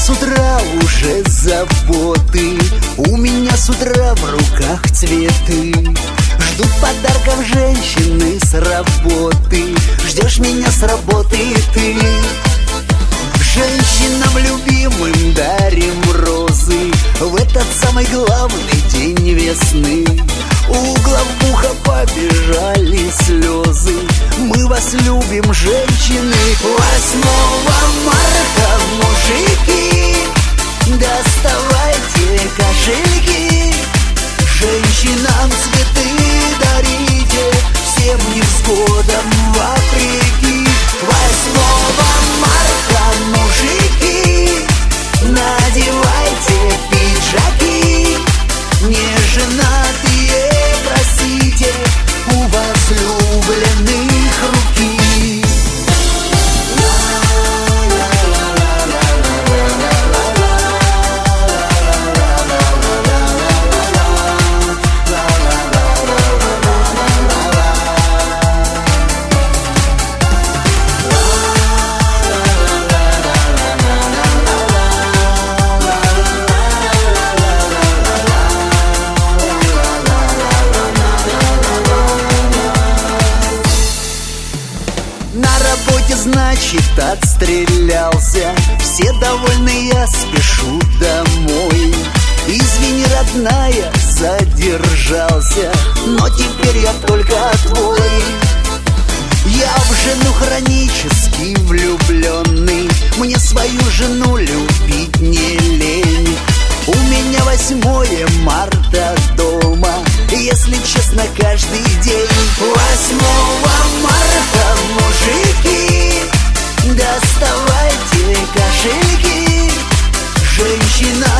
с утра уже заботы, у меня с утра в руках цветы. Ждут подарков женщины с работы, ждешь меня с работы ты. Женщинам любимым дарим розы в этот самый главный день весны. У главбуха побежали слезы, мы вас любим, женщины. 8 марта, мужики, доставайте кошельки, женщинам цветы дарите, всем невзгодам вопреки. 8 марта, мужики, надевайте пиджаки, неженатые просите у возлюбленных руки. На работе, значит, отстрелялся, все довольны, я спешу домой. Извини, родная, задержался, но теперь я только твой. Я в жену хронически влюбленный, мне свою жену любить не лень. У меня 8 марта дома, если честно, каждый день. 8 марта, мужики, доставайте кошельки, женщина